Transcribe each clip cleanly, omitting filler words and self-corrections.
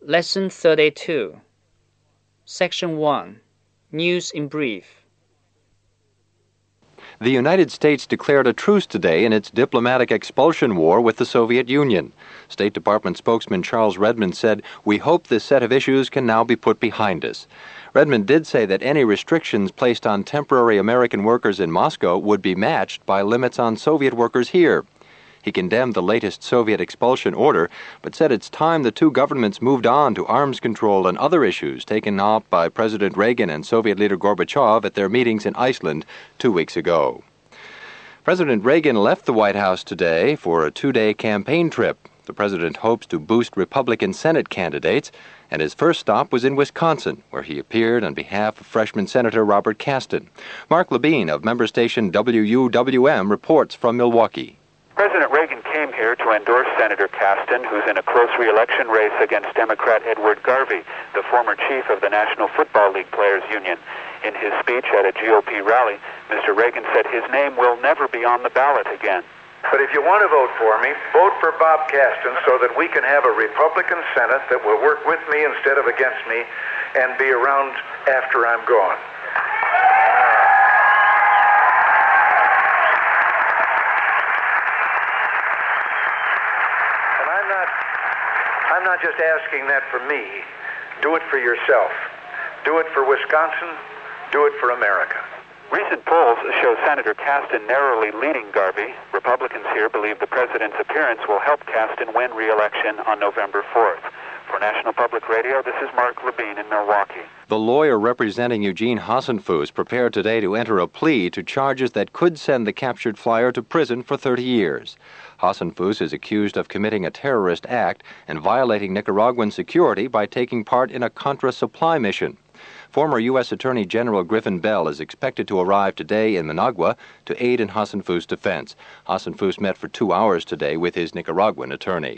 Lesson 32, Section 1, News in Brief. The United States declared a truce today in its diplomatic expulsion war with the Soviet Union. State Department spokesman Charles Redmond said, "We hope this set of issues can now be put behind us." Redmond did say that any restrictions placed on temporary American workers in Moscow would be matched by limits on Soviet workers here. He condemned the latest Soviet expulsion order, but said it's time the two governments moved on to arms control and other issues taken up by President Reagan and Soviet leader Gorbachev at their meetings in Iceland 2 weeks ago. President Reagan left the White House today for a 2-day campaign trip. The president hopes to boost Republican Senate candidates, and his first stop was in Wisconsin, where he appeared on behalf of freshman Senator Robert Kasten. Mark Levine of member station WUWM reports from Milwaukee. President Reagan came here to endorse Senator Kasten, who's in a close re-election race against Democrat Edward Garvey, the former chief of the National Football League Players Union. In his speech at a GOP rally, Mr. Reagan said his name will never be on the ballot again. But if you want to vote for me, vote for Bob Kasten so that we can have a Republican Senate that will work with me instead of against me and be around after I'm gone. I'm not just asking that for me. Do it for yourself. Do it for Wisconsin. Do it for America. Recent polls show Senator Kasten narrowly leading Garvey. Republicans here believe the president's appearance will help Kasten win re-election on November 4th. For National Public Radio, this is Mark Levine in Milwaukee. The lawyer representing Eugene Hasenfuss prepared today to enter a plea to charges that could send the captured flyer to prison for 30 years. Hasenfuss is accused of committing a terrorist act and violating Nicaraguan security by taking part in a Contra supply mission. Former U.S. Attorney General Griffin Bell is expected to arrive today in Managua to aid in Hasenfuss' defense. Hasenfuss met for 2 hours today with his Nicaraguan attorney.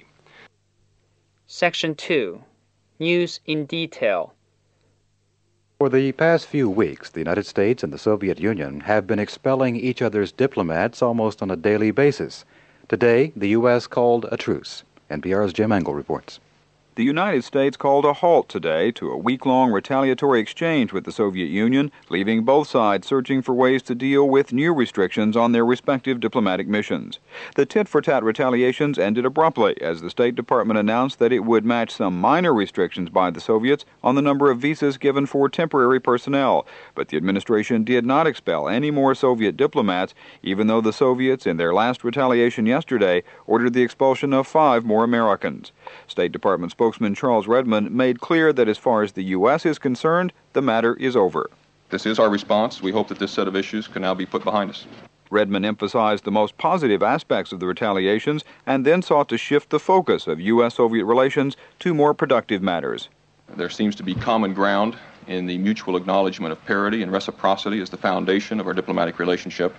Section 2, News in Detail. For the past few weeks, the United States and the Soviet Union have been expelling each other's diplomats almost on a daily basis. Today, the U.S. called a truce. NPR's Jim Engel reports. The United States called a halt today to a week-long retaliatory exchange with the Soviet Union, leaving both sides searching for ways to deal with new restrictions on their respective diplomatic missions. The tit-for-tat retaliations ended abruptly as the State Department announced that it would match some minor restrictions by the Soviets on the number of visas given for temporary personnel, but the administration did not expel any more Soviet diplomats, even though the Soviets, in their last retaliation yesterday, ordered the expulsion of 5 more Americans. State Department spokesman Charles Redmond made clear that as far as the U.S. is concerned, the matter is over. This is our response. We hope that this set of issues can now be put behind us. Redmond emphasized the most positive aspects of the retaliations and then sought to shift the focus of U.S.-Soviet relations to more productive matters. There seems to be common ground in the mutual acknowledgement of parity and reciprocity as the foundation of our diplomatic relationship.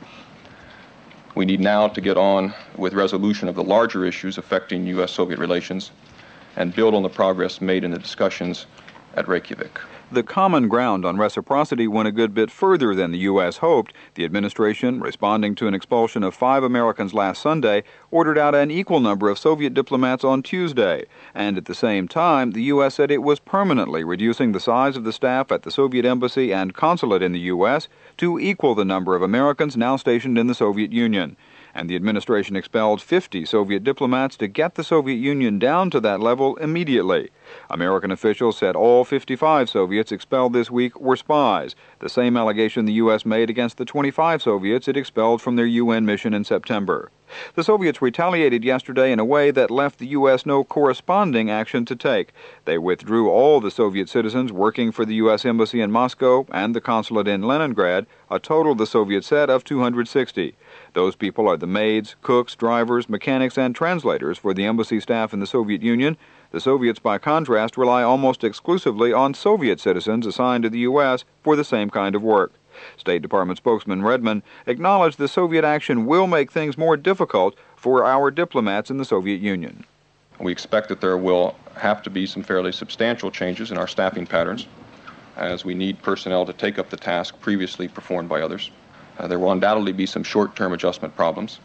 We need now to get on with resolution of the larger issues affecting U.S.-Soviet relations and build on the progress made in the discussions at Reykjavik. The common ground on reciprocity went a good bit further than the U.S. hoped. The administration, responding to an expulsion of 5 Americans last Sunday, ordered out an equal number of Soviet diplomats on Tuesday. And at the same time, the U.S. said it was permanently reducing the size of the staff at the Soviet embassy and consulate in the U.S. to equal the number of Americans now stationed in the Soviet Union. And the administration expelled 50 Soviet diplomats to get the Soviet Union down to that level immediately. American officials said all 55 Soviets expelled this week were spies, the same allegation the U.S. made against the 25 Soviets it expelled from their UN mission in September. The Soviets retaliated yesterday in a way that left the U.S. no corresponding action to take. They withdrew all the Soviet citizens working for the U.S. Embassy in Moscow and the consulate in Leningrad, a total, the Soviets said, of 260. Those people are the maids, cooks, drivers, mechanics, and translators for the embassy staff in the Soviet Union. The Soviets, by contrast, rely almost exclusively on Soviet citizens assigned to the U.S. for the same kind of work. State Department spokesman Redmond acknowledged the Soviet action will make things more difficult for our diplomats in the Soviet Union. We expect that there will have to be some fairly substantial changes in our staffing patterns, as we need personnel to take up the task previously performed by others. There will undoubtedly be some short-term adjustment problems,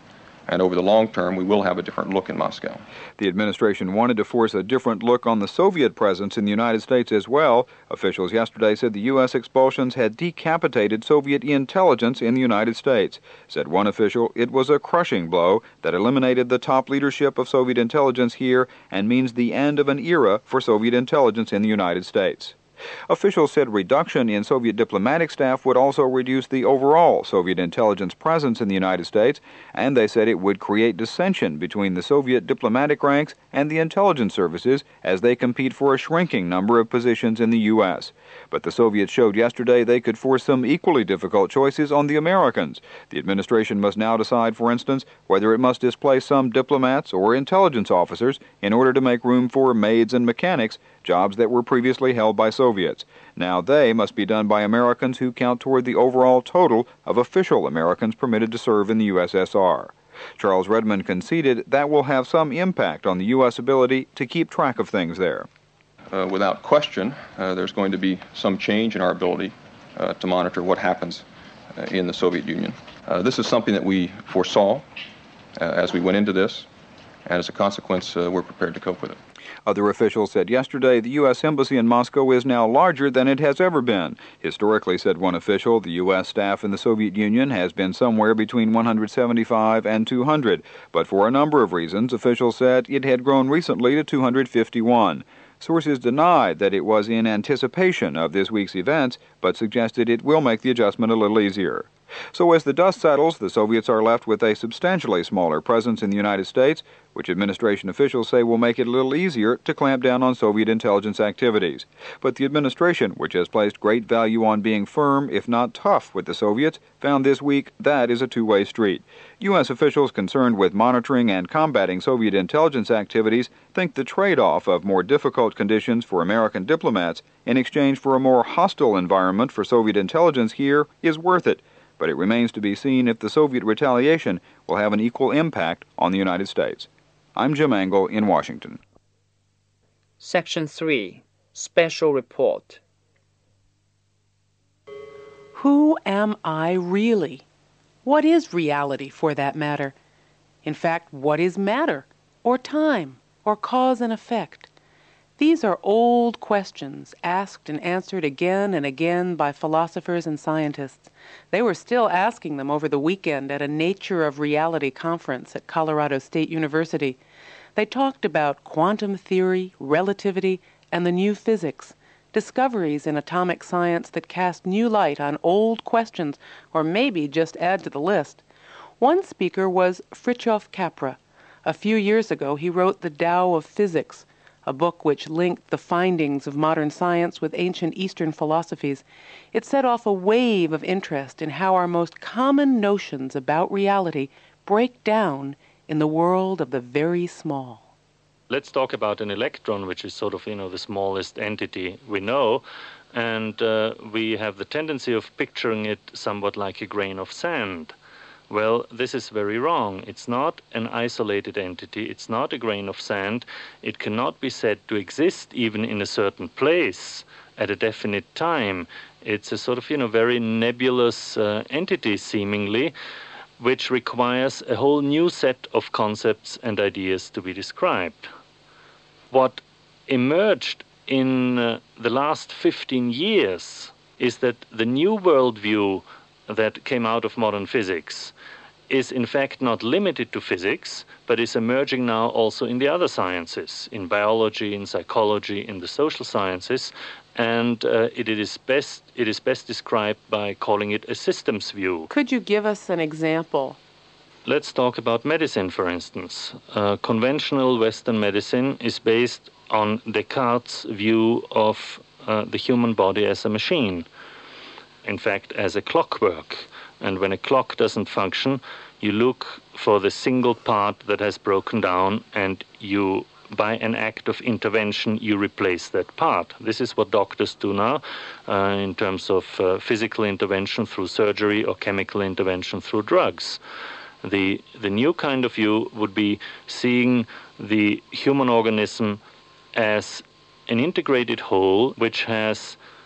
And over the long term, we will have a different look in Moscow. The administration wanted to force a different look on the Soviet presence in the United States as well. Officials yesterday said the U.S. expulsions had decapitated Soviet intelligence in the United States. Said one official, it was a crushing blow that eliminated the top leadership of Soviet intelligence here and means the end of an era for Soviet intelligence in the United States. Officials said reduction in Soviet diplomatic staff would also reduce the overall Soviet intelligence presence in the United States, and they said it would create dissension between the Soviet diplomatic ranks and the intelligence services as they compete for a shrinking number of positions in the U.S. But the Soviets showed yesterday they could force some equally difficult choices on the Americans. The administration must now decide, for instance, whether it must displace some diplomats or intelligence officers in order to make room for maids and mechanics, jobs that were previously held by Soviets. Now they must be done by Americans who count toward the overall total of official Americans permitted to serve in the USSR. Charles Redmond conceded that will have some impact on the U.S. ability to keep track of things there. Without question, there's going to be some change in our ability to monitor what happens in the Soviet Union. This is something that we foresaw as we went into this, and as a consequence, we're prepared to cope with it. Other officials said yesterday the U.S. Embassy in Moscow is now larger than it has ever been. Historically, said one official, the U.S. staff in the Soviet Union has been somewhere between 175 and 200, but for a number of reasons, officials said it had grown recently to 251. Sources denied that it was in anticipation of this week's events, but suggested it will make the adjustment a little easier. So as the dust settles, the Soviets are left with a substantially smaller presence in the United States, which administration officials say will make it a little easier to clamp down on Soviet intelligence activities. But the administration, which has placed great value on being firm, if not tough, with the Soviets, found this week that is a two-way street. U.S. officials concerned with monitoring and combating Soviet intelligence activities think the trade-off of more difficult conditions for American diplomats in exchange for a more hostile environment for Soviet intelligence here is worth it. But it remains to be seen if the Soviet retaliation will have an equal impact on the United States. I'm Jim Angle in Washington. Section 3. Special Report. Who am I really? What is reality, for that matter? In fact, what is matter, or time, or cause and effect? These are old questions, asked and answered again and again by philosophers and scientists. They were still asking them over the weekend at a Nature of Reality conference at Colorado State University. They talked about quantum theory, relativity, and the new physics, discoveries in atomic science that cast new light on old questions, or maybe just add to the list. One speaker was Fritjof Capra. A few years ago, he wrote The Tao of Physics, a book which linked the findings of modern science with ancient Eastern philosophies. It set off a wave of interest in how our most common notions about reality break down in the world of the very small. Let's talk about an electron, which is sort of, the smallest entity we know, and we have the tendency of picturing it somewhat like a grain of sand. Well, this is very wrong. It's not an isolated entity. It's not a grain of sand. It cannot be said to exist even in a certain place at a definite time. It's a sort of, very nebulous entity, seemingly, which requires a whole new set of concepts and ideas to be described. What emerged in the last 15 years is that the new worldview that came out of modern physics is in fact not limited to physics, but is emerging now also in the other sciences, in biology, in psychology, in the social sciences, and it is best described by calling it a systems view. Could you give us an example? Let's talk about medicine, for instance. Conventional Western medicine is based on Descartes' view of the human body as a machine. In fact, as a clockwork. And when a clock doesn't function, you look for the single part that has broken down, and you, by an act of intervention, you replace that part. This is what doctors do now in terms of physical intervention through surgery or chemical intervention through drugs. The new kind of view would be seeing the human organism as an integrated whole which has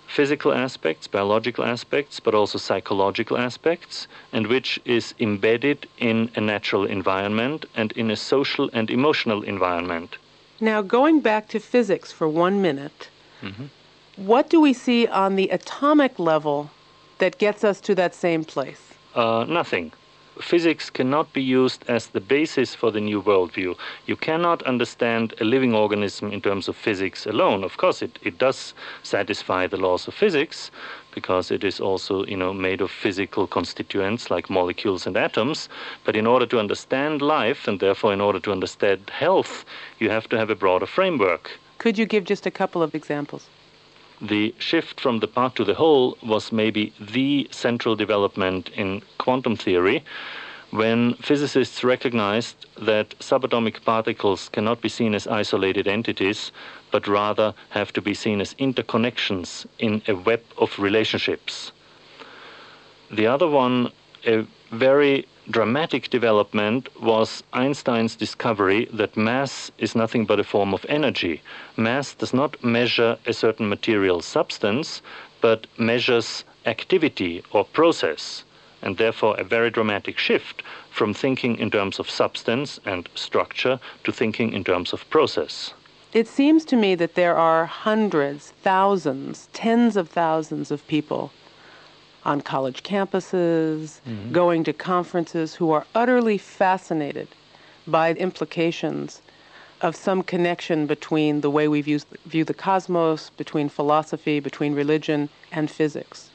physical aspects, biological aspects, but also psychological aspects, and which is embedded in a natural environment and in a social and emotional environment. Now, going back to physics for 1 minute, what do we see on the atomic level that gets us to that same place? Nothing. Physics cannot be used as the basis for the new worldview. You cannot understand a living organism in terms of physics alone. Of course, it does satisfy the laws of physics, because it is also, made of physical constituents like molecules and atoms. But in order to understand life, and therefore in order to understand health, you have to have a broader framework. Could you give just a couple of examples? The shift from the part to the whole was maybe the central development in quantum theory, when physicists recognized that subatomic particles cannot be seen as isolated entities, but rather have to be seen as interconnections in a web of relationships. The other one, a very dramatic development, was Einstein's discovery that mass is nothing but a form of energy. Mass does not measure a certain material substance, but measures activity or process, and therefore a very dramatic shift from thinking in terms of substance and structure to thinking in terms of process. It seems to me that there are hundreds, thousands, tens of thousands of people on college campuses, going to conferences, who are utterly fascinated by the implications of some connection between the way we view the cosmos, between philosophy, between religion, and physics.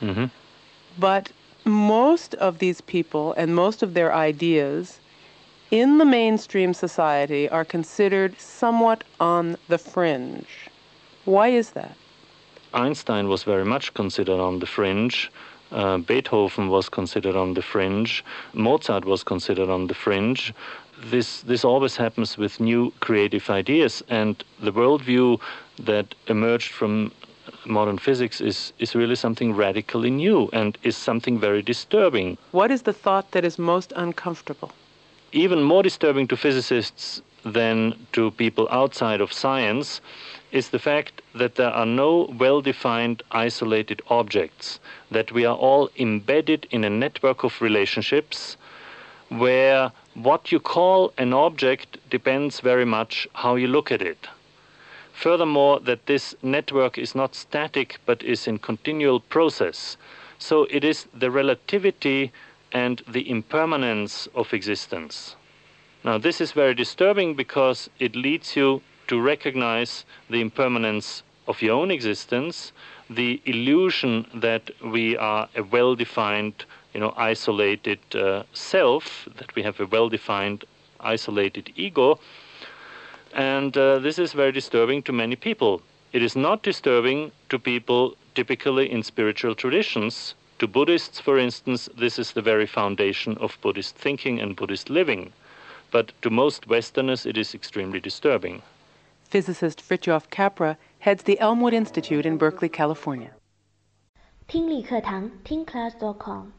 But most of these people and most of their ideas in the mainstream society are considered somewhat on the fringe. Why is that? Einstein was very much considered on the fringe. Beethoven was considered on the fringe. Mozart was considered on the fringe. This always happens with new creative ideas, and the worldview that emerged from modern physics is really something radically new and is something very disturbing. What is the thought that is most uncomfortable? Even more disturbing to physicists than to people outside of science is the fact that there are no well-defined isolated objects, that we are all embedded in a network of relationships where what you call an object depends very much how you look at it. Furthermore, that this network is not static but is in continual process. So it is the relativity and the impermanence of existence. Now, this is very disturbing because it leads you to recognize the impermanence of your own existence, the illusion that we are a well-defined, isolated self, that we have a well-defined, isolated ego. And this is very disturbing to many people. It is not disturbing to people typically in spiritual traditions. To Buddhists, for instance, this is the very foundation of Buddhist thinking and Buddhist living. But to most Westerners, it is extremely disturbing. Physicist Fritjof Capra heads the Elmwood Institute in Berkeley, California. 听力课堂听class.com